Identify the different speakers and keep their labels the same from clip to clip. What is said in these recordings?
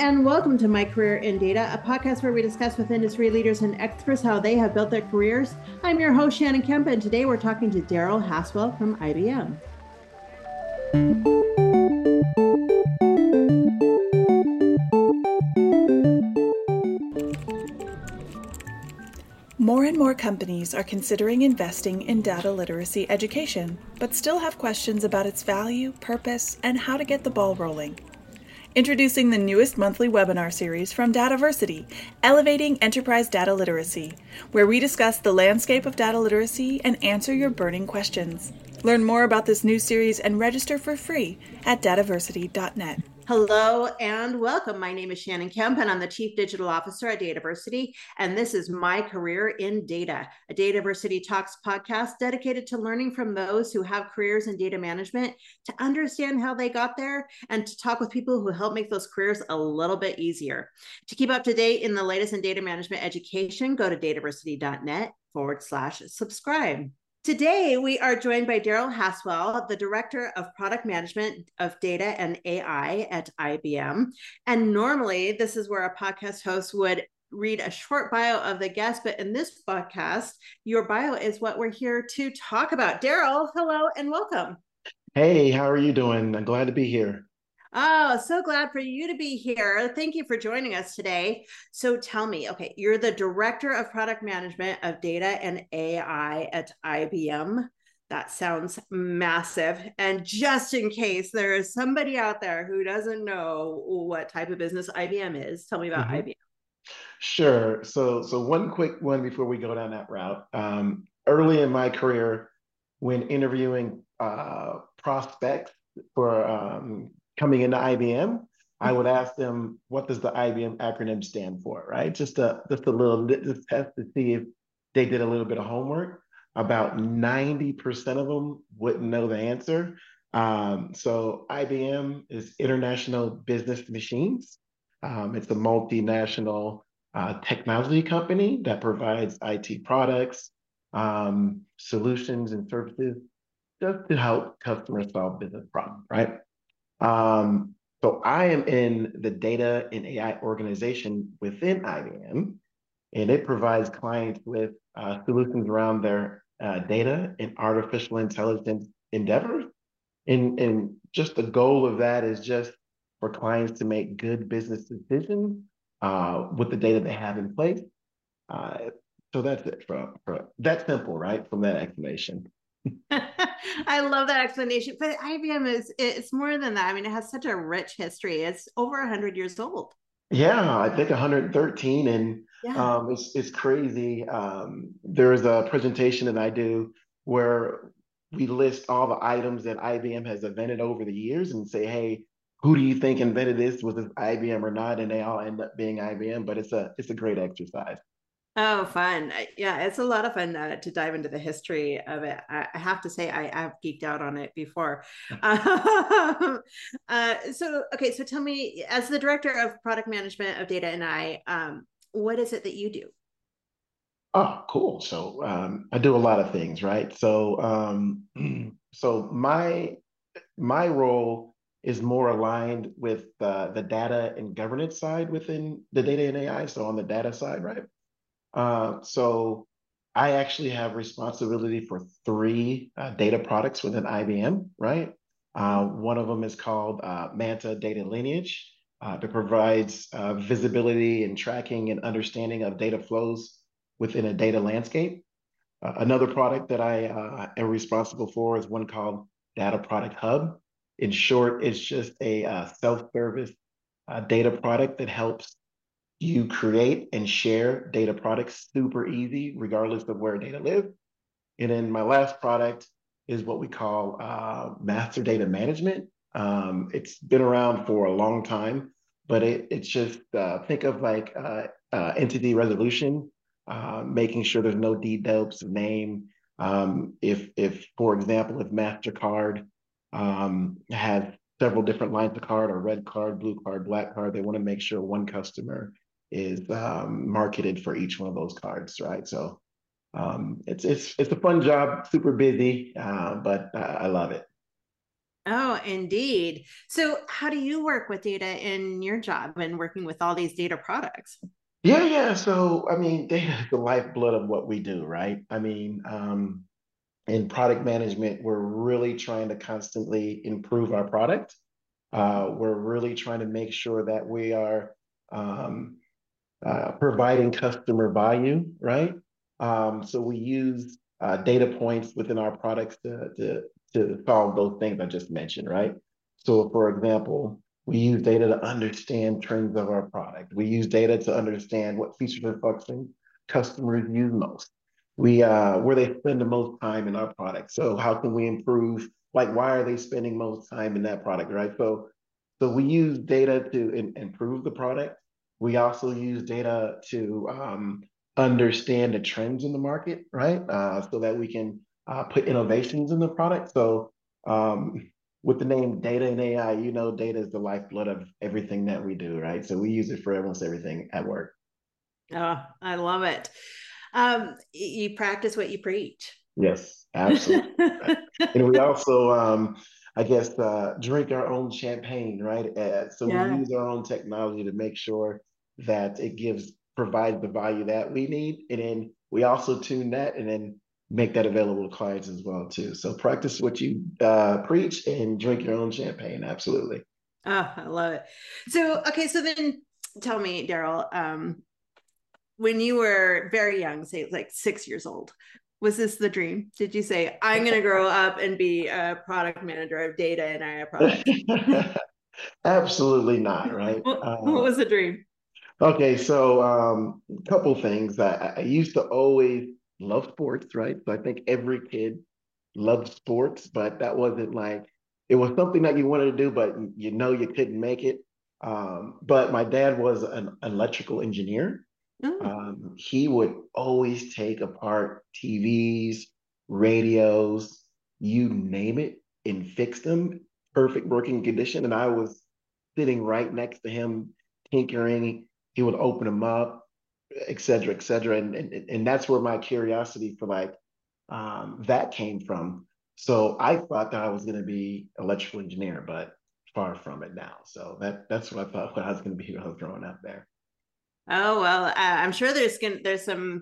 Speaker 1: and welcome to My Career in Data, a podcast where we discuss with industry leaders and experts how they have built their careers. I'm your host, Shannon Kemp, and today we're talking to Daryl Haswell from IBM.
Speaker 2: More and more companies are considering investing in data literacy education, but still have questions about its value, purpose, and how to get the ball rolling. Introducing the newest monthly webinar series from Dataversity, Elevating Enterprise Data Literacy, where we discuss the landscape of data literacy and answer your burning questions. Learn more about this new series and register for free at dataversity.net.
Speaker 1: Hello and welcome. My name is Shannon Kemp, and I'm the Chief Digital Officer at Dataversity, and this is My Career in Data, a Dataversity Talks podcast dedicated to learning from those who have careers in data management, to understand how they got there, and to talk with people who help make those careers a little bit easier. To keep up to date in the latest in data management education, go to dataversity.net/subscribe. Today, we are joined by Daryl Haswell, the Director of Product Management of Data and AI at IBM. And normally, this is where a podcast host would read a short bio of the guest, but in this podcast, your bio is what we're here to talk about. Daryl, hello and welcome.
Speaker 3: Hey, how are you doing? I'm glad to be here.
Speaker 1: Oh, so glad for you to be here. Thank you for joining us today. So tell me, okay, you're the Director of Product Management of Data and AI at IBM. That sounds massive. And just in case there is somebody out there who doesn't know what type of business IBM is, tell me about IBM.
Speaker 3: Sure. So one quick one before we go down that route. Early in my career, when interviewing prospects for coming into IBM, I would ask them, what does the IBM acronym stand for, right? Just a little litmus test to see if they did a little bit of homework. About 90% of them wouldn't know the answer. So IBM is International Business Machines. It's a multinational technology company that provides IT products, solutions, and services just to help customers solve business problems, right? So I am in the data and AI organization within IBM, and it provides clients with solutions around their data and artificial intelligence endeavors. And just the goal of that is just for clients to make good business decisions with the data they have in place. So that's it for that simple, right? From that explanation.
Speaker 1: I love that explanation, but IBM it's more than that. I mean, it has such a rich history. It's over 100 years old.
Speaker 3: Yeah, I think 113, and
Speaker 1: Yeah.
Speaker 3: it's crazy. There's a presentation that I do where we list all the items that IBM has invented over the years and say, hey, who do you think invented this? Was it IBM or not? And they all end up being IBM, but it's a great exercise.
Speaker 1: Oh, fun. Yeah, it's a lot of fun to dive into the history of it. I have to say, I've geeked out on it before. So tell me, as the Director of Product Management of Data and I, what is it that you do?
Speaker 3: Oh, cool. So I do a lot of things, right? So so my role is more aligned with the data and governance side within the data and AI. So on the data side, right? So I actually have responsibility for three data products within IBM, right? One of them is called Manta Data Lineage that provides visibility and tracking and understanding of data flows within a data landscape. Another product that I am responsible for is one called Data Product Hub. In short, it's just a self-service data product that helps you create and share data products super easy, regardless of where data live. And then my last product is what we call master data management. It's been around for a long time, but it's just think of like entity resolution, making sure there's no DDoS of name. If for example, if MasterCard has several different lines of card, or red card, blue card, black card, they want to make sure one customer is marketed for each one of those cards, right? So it's a fun job, super busy, but I love it.
Speaker 1: Oh, indeed. So, how do you work with data in your job and working with all these data products?
Speaker 3: Yeah, yeah. So, I mean, data is the lifeblood of what we do, right? I mean, in product management, we're really trying to constantly improve our product. We're really trying to make sure that we are um, providing customer value, right? So we use data points within our products to solve those things I just mentioned, right? So, for example, we use data to understand trends of our product. We use data to understand what features and functions customers use most. We where they spend the most time in our product. So, how can we improve? Like, why are they spending most time in that product, right? So we use data to improve the product. We also use data to understand the trends in the market, right? So that we can put innovations in the product. So with the name data and AI, you know, data is the lifeblood of everything that we do, right? So we use it for almost everything at work.
Speaker 1: Oh, I love it. You practice what you preach.
Speaker 3: Yes, absolutely. Right. And we also, I guess, drink our own champagne, right? So we
Speaker 1: Yeah.
Speaker 3: use our own technology to make sure that it provides the value that we need. And then we also tune that and then make that available to clients as well, too. So practice what you preach and drink your own champagne. Absolutely.
Speaker 1: Oh, I love it. So, okay, so then tell me, Daryl, when you were very young, say like 6 years old, was this the dream? Did you say, I'm going to grow up and be a product manager of data and AI products?
Speaker 3: Absolutely not, right?
Speaker 1: What was the dream?
Speaker 3: Okay, so a couple things. I used to always love sports, right? So I think every kid loved sports, but that wasn't like it was something that you wanted to do, but you know you couldn't make it. But my dad was an electrical engineer.
Speaker 1: Oh,
Speaker 3: He would always take apart TVs, radios, you name it, and fix them, perfect working condition. And I was sitting right next to him, tinkering. He would open them up, et cetera, et cetera. And that's where my curiosity for like that came from. So I thought that I was going to be electrical engineer, but far from it now. So that's what I thought when I was going to be when I was growing up there.
Speaker 1: oh well, I'm sure there's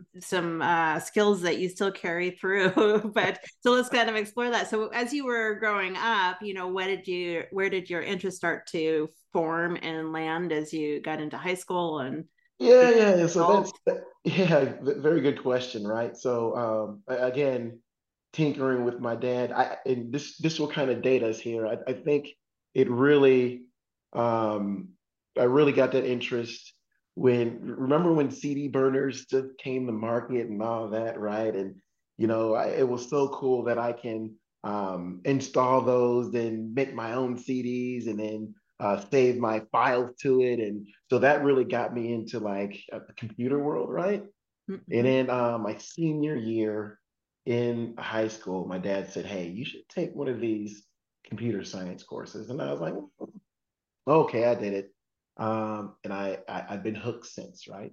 Speaker 1: some skills that you still carry through, but so let's kind of explore that. So as you were growing up, where did your interest start to form and land as you got into high school and
Speaker 3: Yeah,
Speaker 1: became
Speaker 3: yeah.
Speaker 1: an
Speaker 3: So
Speaker 1: adult?
Speaker 3: yeah, very good question, right? So again, tinkering with my dad, and this will kind of date us here. I think it really, um, I really got that interest remember when CD burners just came to market and all that, right? And it was so cool that I can install those and make my own CDs and then save my files to it. And so that really got me into like the computer world, right? And
Speaker 1: Mhm.
Speaker 3: then my senior year in high school, my dad said, "Hey, you should take one of these computer science courses." And I was like, "Okay, I did it." And I've been hooked since, right?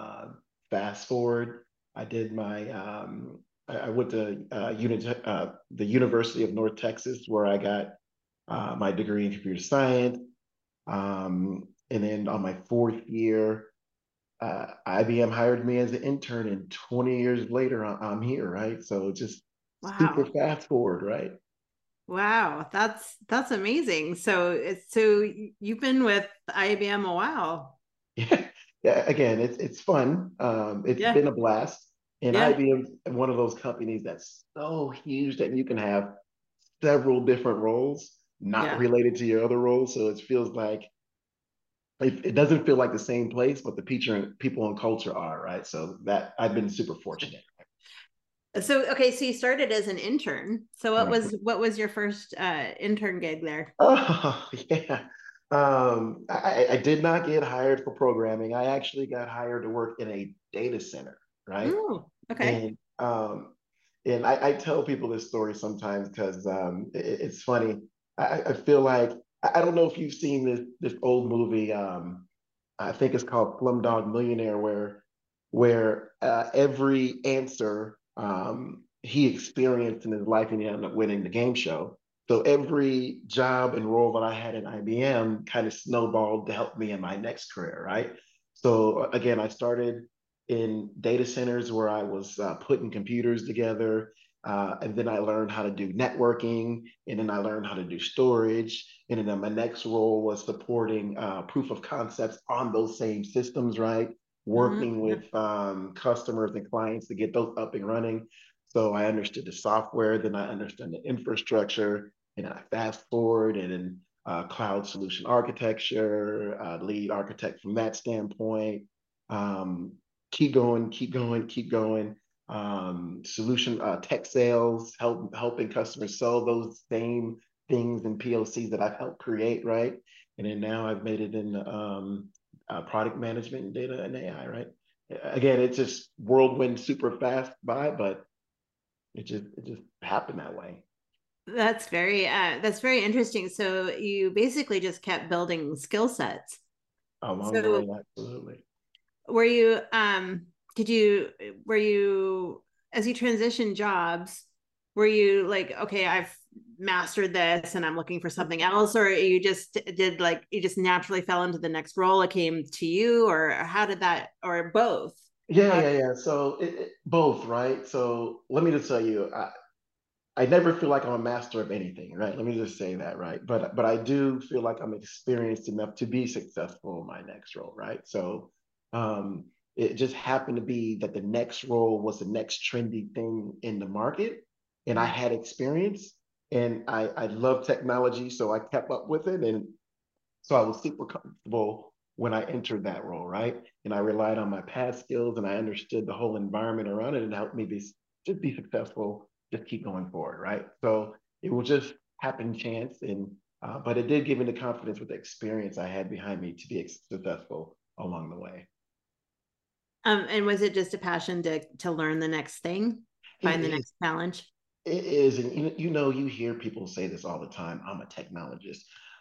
Speaker 3: Fast forward, I did my I went to the University of North Texas where I got my degree in computer science. And then on my fourth year, IBM hired me as an intern, and 20 years later, I'm here, right? So just super
Speaker 1: Wow.
Speaker 3: fast forward, right?
Speaker 1: Wow, that's amazing. So you've been with IBM a while.
Speaker 3: Yeah, yeah. Again, it's fun. It's
Speaker 1: Yeah,
Speaker 3: been a blast, and
Speaker 1: yeah,
Speaker 3: IBM is one of those companies that's so huge that you can have several different roles not
Speaker 1: yeah.
Speaker 3: related to your other roles. So it feels like it doesn't feel like the same place, but the people and culture are, right? So that I've been super fortunate.
Speaker 1: So okay, so you started as an intern. So what
Speaker 3: Right.
Speaker 1: was your first intern gig there?
Speaker 3: Oh, yeah. I did not get hired for programming. I actually got hired to work in a data center, right?
Speaker 1: Oh, okay.
Speaker 3: And I tell people this story sometimes because it's funny. I feel like I don't know if you've seen this old movie. I think it's called Slumdog Millionaire, where every answer he experienced in his life and he ended up winning the game show. So every job and role that I had at IBM kind of snowballed to help me in my next career, right? So again, I started in data centers where I was putting computers together. And then I learned how to do networking, and then I learned how to do storage. And then my next role was supporting proof of concepts on those same systems, right? Working
Speaker 1: Mhm.
Speaker 3: with customers and clients to get those up and running. So I understood the software, then I understood the infrastructure, and I fast forward and then cloud solution architecture, lead architect from that standpoint. Um, keep going, keep going, keep going. Solution tech sales, helping customers sell those same things and POCs that I've helped create, right? And then now I've made it in product management and data and AI, right? Again, it's just whirlwind super fast by, but it just happened that way.
Speaker 1: That's very interesting. So you basically just kept building skill sets.
Speaker 3: Along the
Speaker 1: So
Speaker 3: way, absolutely.
Speaker 1: were you did you were you as you transition jobs, were you like, okay, I've mastered this and I'm looking for something else, or you just did like you just naturally fell into the next role, it came to you, or how did that, or both?
Speaker 3: Yeah,
Speaker 1: How
Speaker 3: yeah, yeah. So both, right? So let me just tell you, I never feel like I'm a master of anything, right? Let me just say that, right? But I do feel like I'm experienced enough to be successful in my next role, right? So um, it just happened to be that the next role was the next trendy thing in the market, and I had experience, and I love technology, so I kept up with it, and so I was super comfortable when I entered that role, right? And I relied on my past skills, and I understood the whole environment around it, and helped me just be successful, just keep going forward, right? So it will just happen chance, and but it did give me the confidence with the experience I had behind me to be successful along the way.
Speaker 1: and was it just a passion to learn the next thing,
Speaker 3: It
Speaker 1: find the
Speaker 3: is
Speaker 1: next challenge?
Speaker 3: It is, and you hear people say this all the time. I'm a technologist.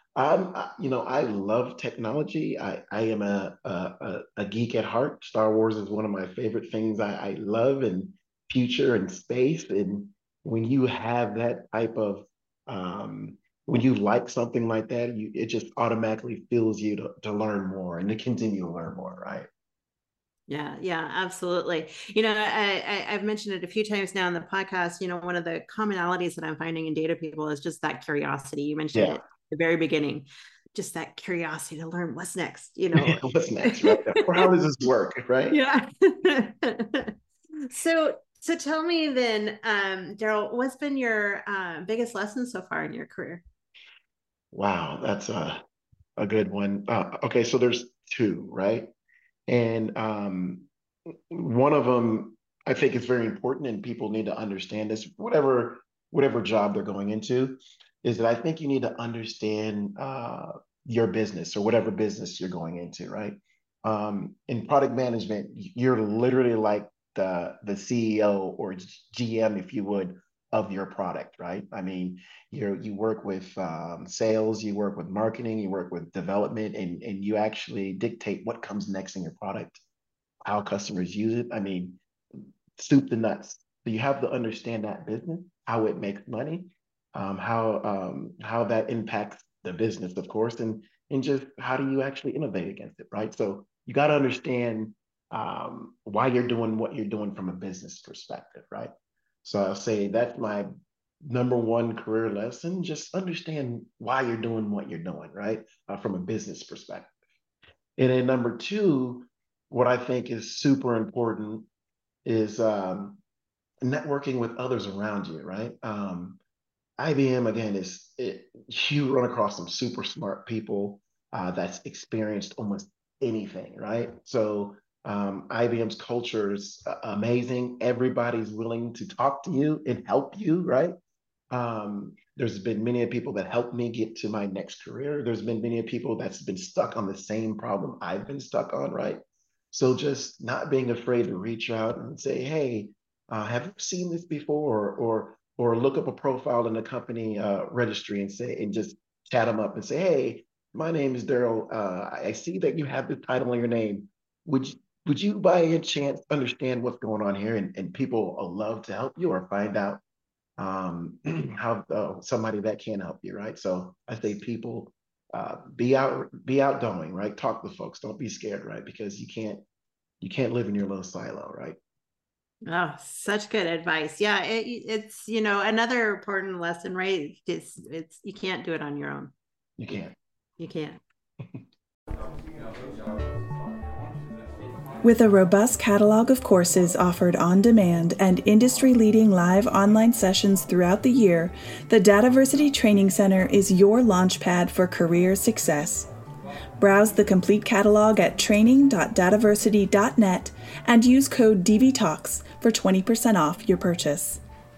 Speaker 3: I love technology. I am a geek at heart. Star Wars is one of my favorite things I love, and future and space. And when you have that type of, when you like something like that, it just automatically fills you to learn more and to continue to learn more, right?
Speaker 1: Yeah, yeah, absolutely. I've mentioned it a few times now in the podcast. One of the commonalities that I'm finding in data people is just that curiosity. You mentioned it
Speaker 3: Yeah.
Speaker 1: at the very beginning, just that curiosity to learn what's next.
Speaker 3: What's next, right? Or how does this work, right?
Speaker 1: Yeah. So tell me then, Daryl, what's been your biggest lesson so far in your career?
Speaker 3: Wow, that's a good one. Okay, so there's two, right? And one of them I think is very important, and people need to understand this. Whatever job they're going into, is that I think you need to understand your business or whatever business you're going into, right? In product management, you're literally like the CEO or GM, if you would, of your product, right? I mean, you work with sales, you work with marketing, you work with development, and you actually dictate what comes next in your product, how customers use it. I mean, soup to nuts. So you have to understand that business, how it makes money, how that impacts the business, of course, and just how do you actually innovate against it, right? So you got to understand why you're doing what you're doing from a business perspective, right? So I'll say that's my number one career lesson. Just understand why you're doing what you're doing, right? From a business perspective. And then number two, what I think is super important is networking with others around you, right? IBM again you run across some super smart people that's experienced almost anything, right? So IBM's culture is amazing. Everybody's willing to talk to you and help you, right? There's been many people that helped me get to my next career. There's been many people that's been stuck on the same problem I've been stuck on, right? So just not being afraid to reach out and say, "Hey, have you seen this before?" Or look up a profile in the company registry and say and just chat them up and say, "Hey, my name is Daryl. I see that you have the title in your name. Would you, would you by any chance understand what's going on here?" And people will love to help you or find out how somebody that can help you, right? So I say people be outgoing, right? Talk to folks. Don't be scared, right? Because you can't live in your little silo, right?
Speaker 1: Oh, such good advice. Yeah, it's another important lesson, right? It's you can't do it on your own.
Speaker 3: You
Speaker 1: You,
Speaker 3: can't.
Speaker 1: you can't.
Speaker 2: With a robust catalog of courses offered on demand and industry-leading live online sessions throughout the year, the Dataversity Training Center is your launchpad for career success. Browse the complete catalog at training.dataversity.net and use code DVTalks for 20% off your purchase.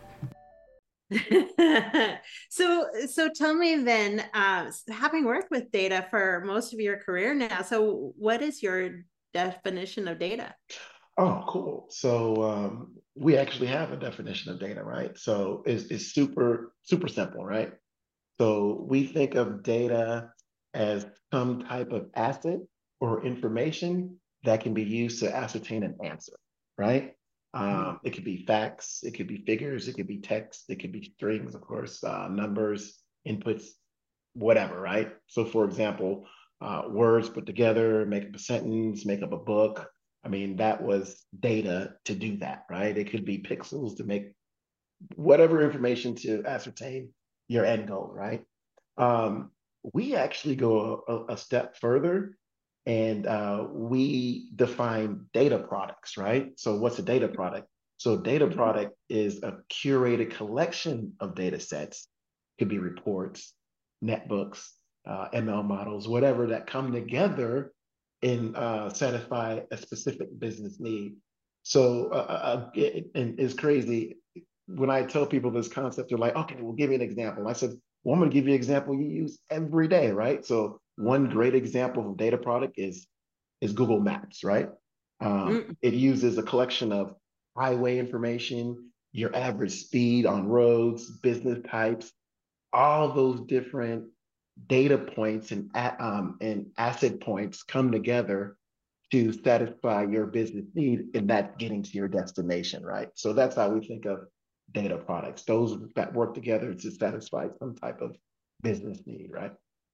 Speaker 1: So tell me then, having worked with data for most of your career now, so what is your definition of data?
Speaker 3: Oh, cool. So we actually have a definition of data, right? So it's super, super simple, right? So we think of data as some type of asset or information that can be used to ascertain an answer, right? It could be facts, it could be figures, it could be text, it could be strings, of course, numbers, inputs, whatever, right? So, for example, words put together, make up a sentence, make up a book. I mean, that was data to do that, right? It could be pixels to make whatever information to ascertain your end goal, right? Um, we actually go a step further and we define data products, right? So, what's a data product? So, data product is a curated collection of data sets, could be reports, netbooks, ML models, whatever that come together and satisfy a specific business need. So, and it's crazy when I tell people this concept, they're like, okay, well, give me an example. I said, well, I'm going to give you an example you use every day, right? So one great example of data product is Google Maps, right?
Speaker 1: Mm.
Speaker 3: It uses a collection of highway information, your average speed on roads, business types, all those different data points and asset points come together to satisfy your business need, and that's getting to your destination, right? So that's how we think of data products, those that work together to satisfy some type of business need, right?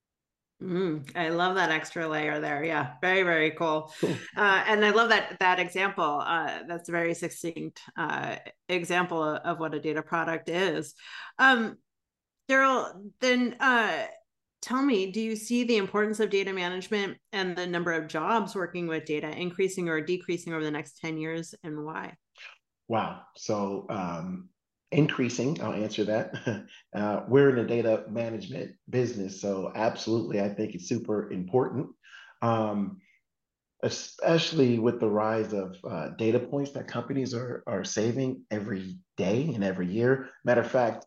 Speaker 1: I love that extra layer there. Yeah, very, very cool.
Speaker 3: Cool.
Speaker 1: And I love that example. That's a very succinct example of what a data product is. Um, Daryl, then tell me, do you see the importance of data management and the number of jobs working with data increasing or decreasing over the next 10 years, and why?
Speaker 3: Wow. So increasing, I'll answer that. We're in the data management business, so absolutely, I think it's super important. Um, Especially with the rise of data points that companies are saving every day and every year. Matter of fact,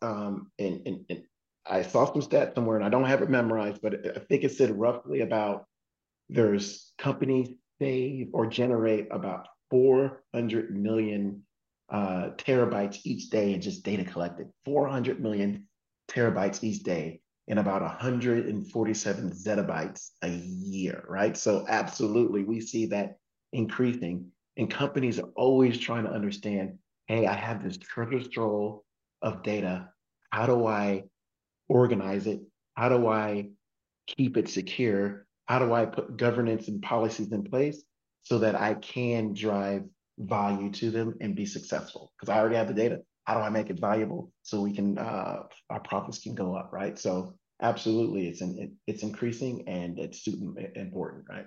Speaker 3: I saw some stats somewhere and I don't have it memorized, but I think it said roughly about there's companies save or generate about 400 million terabytes each day in just data collected. 400 million terabytes each day and about 147 zettabytes a year, right? So absolutely, we see that increasing, and companies are always trying to understand, hey, I have this treasure trove of data. How do I organize it? How do I keep it secure? How do I put governance and policies in place so that I can drive value to them and be successful? Because I already have the data. How do I make it valuable so we can our profits can go up, right? So absolutely, it's increasing and it's super important, right?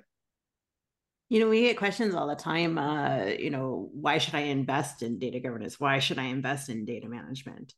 Speaker 1: We get questions all the time. Why should I invest in data governance? Why should I invest in data management?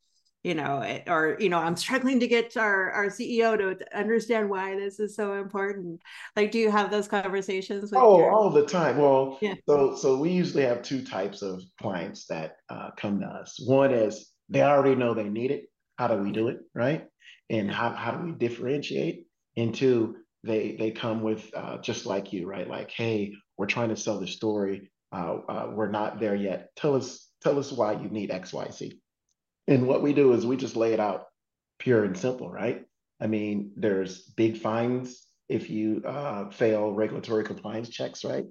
Speaker 1: I'm struggling to get our CEO to understand why this is so important. Like, do you have those conversations with
Speaker 3: Oh,
Speaker 1: your?
Speaker 3: all the time. Well,
Speaker 1: Yeah.
Speaker 3: so we usually have two types of clients that come to us. One is they already know they need it. How do we
Speaker 1: Yeah.
Speaker 3: do it, right? And
Speaker 1: Yeah.
Speaker 3: how do we differentiate? And two, they come with just like you, right? Like, hey, we're trying to sell the story. We're not there yet. Tell us why you need X, Y, Z. And what we do is we just lay it out pure and simple, right? I mean, there's big fines if you fail regulatory compliance checks, right?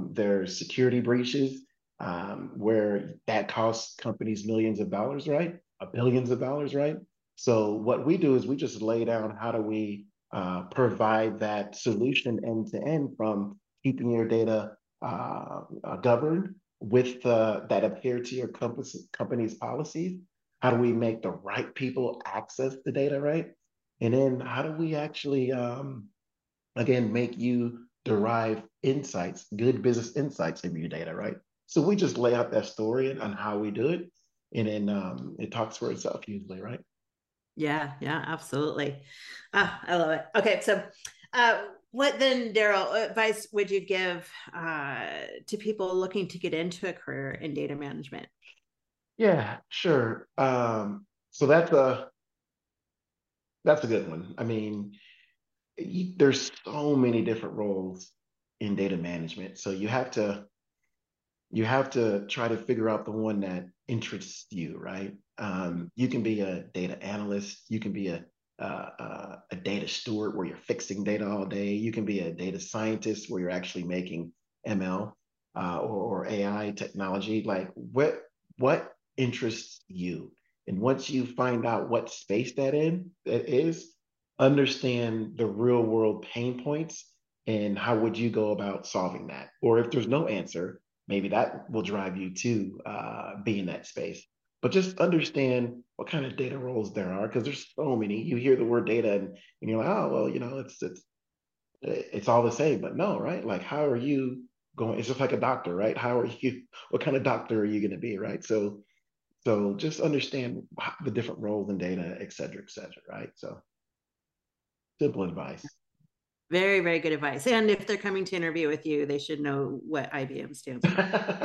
Speaker 3: There's security breaches where that costs companies millions of dollars, right? billions of dollars, right? So what we do is we just lay down how do we provide that solution end to end from keeping your data governed with that adhere to your company's policies. How do we make the right people access the data, right? And then how do we actually, again, make you derive insights, good business insights in your data, right? So we just lay out that story on how we do it, and then it talks for itself usually, right?
Speaker 1: Yeah, yeah, absolutely. I love it. Okay, so what then, Daryl, advice would you give to people looking to get into a career in data management?
Speaker 3: Yeah, sure. So that's a good one. I mean, there's so many different roles in data management, so you have to try to figure out the one that interests you, right? You can be a data analyst, you can be a data steward where you're fixing data all day. You can be a data scientist where you're actually making ML or AI technology. Like what interests you? And once you find out what space that is, understand the real world pain points and how would you go about solving that? Or if there's no answer, maybe that will drive you to be in that space. But just understand what kind of data roles there are, because there's so many. You hear the word data and you're like, oh well, it's all the same. But no, right? Like how are you going? It's just like a doctor, right? How are you? What kind of doctor are you going to be, right? So just understand the different roles in data, et cetera, right? So simple advice.
Speaker 1: Very, very good advice. And if they're coming to interview with you, they should know what IBM stands for.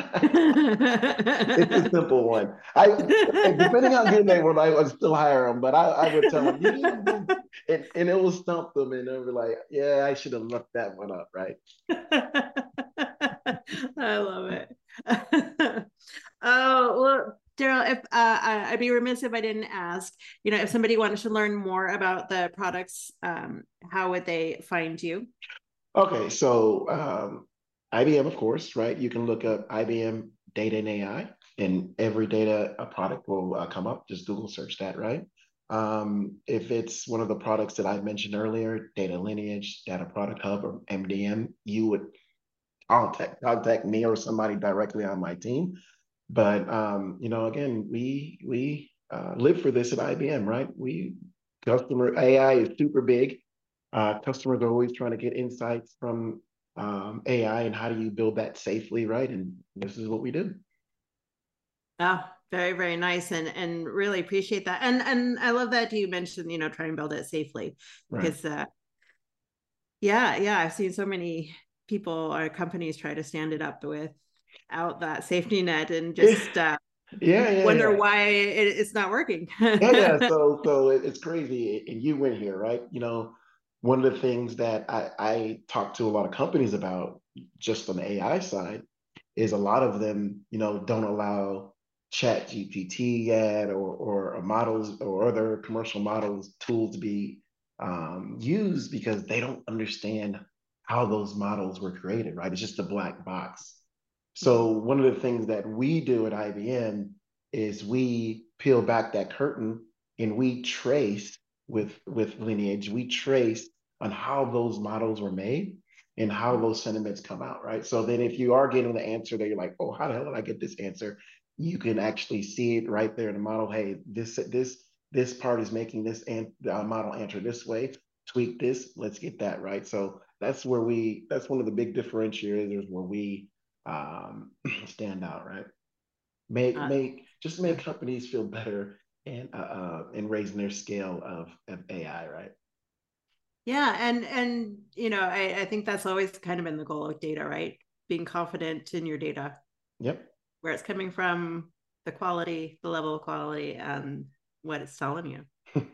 Speaker 3: It's a simple one. Depending on who they were, I would still hire them, but I would tell them, you didn't do, and it will stump them, and they'll be like, yeah, I should have looked that one up, right?
Speaker 1: I love it. Oh, well, Daryl, if I'd be remiss if I didn't ask, if somebody wanted to learn more about the products, how would they find you?
Speaker 3: Okay, so IBM, of course, right? You can look up IBM Data and AI, and every data a product will come up. Just Google search that, right? If it's one of the products that I mentioned earlier, Data Lineage, Data Product Hub, or MDM, you would contact me or somebody directly on my team. But again, we live for this at IBM, right? We customer AI is super big. Customers are always trying to get insights from AI and how do you build that safely, right? And this is what we do.
Speaker 1: Oh, very, very nice, and really appreciate that. And I love that you mentioned, try and build it safely,
Speaker 3: Right.
Speaker 1: because yeah, I've seen so many people or companies try to stand it up without that safety net, and just wonder
Speaker 3: Yeah.
Speaker 1: why it's not working.
Speaker 3: Yeah. So it's crazy. And you went here, right? One of the things that I talk to a lot of companies about just on the AI side is a lot of them, don't allow Chat GPT yet or models or other commercial models tools to be used because they don't understand how those models were created, right? It's just a black box. So one of the things that we do at IBM is we peel back that curtain and we trace with Lineage, we trace on how those models were made and how those sentiments come out, right? So then if you are getting the answer that you're like, oh, how the hell did I get this answer? You can actually see it right there in the model. Hey, this part is making this model answer this way. Tweak this. Let's get that right. So that's one of the big differentiators where we stand out, right? Make companies feel better and raising their scale of AI, right?
Speaker 1: Yeah, and I think that's always kind of been the goal of data, right? Being confident in your data,
Speaker 3: Yep.
Speaker 1: where it's coming from, the quality, the level of quality, and what it's telling you.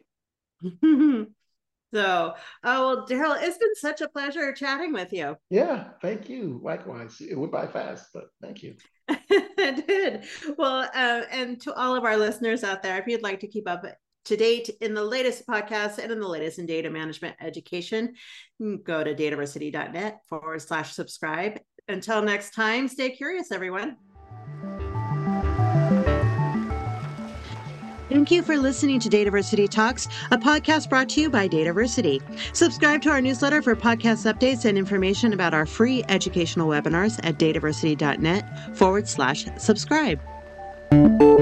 Speaker 1: So, well, Daryl, it's been such a pleasure chatting with you.
Speaker 3: Yeah, thank you. Likewise. It went by fast, but thank you.
Speaker 1: It did. Well, and to all of our listeners out there, if you'd like to keep up to date in the latest podcasts and in the latest in data management education, go to dataversity.net/subscribe. Until next time, stay curious, everyone. Thank you for listening to Dataversity Talks, a podcast brought to you by Dataversity. Subscribe to our newsletter for podcast updates and information about our free educational webinars at dataversity.net/subscribe.